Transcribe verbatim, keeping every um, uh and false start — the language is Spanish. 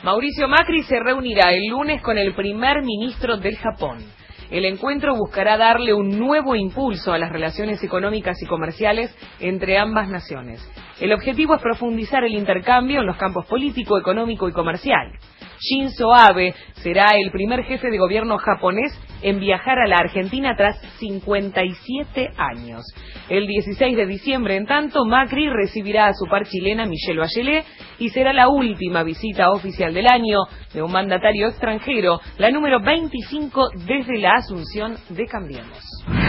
Mauricio Macri se reunirá el lunes con el primer ministro del Japón. El encuentro buscará darle un nuevo impulso a las relaciones económicas y comerciales entre ambas naciones. El objetivo es profundizar el intercambio en los campos político, económico y comercial. Shinzo Abe será el primer jefe de gobierno japonés en viajar a la Argentina tras cincuenta y siete años. El dieciséis de diciembre, en tanto, Macri recibirá a su par chilena Michelle Bachelet y será la última visita oficial del año de un mandatario extranjero, la número veinticinco desde la asunción de Cambiemos.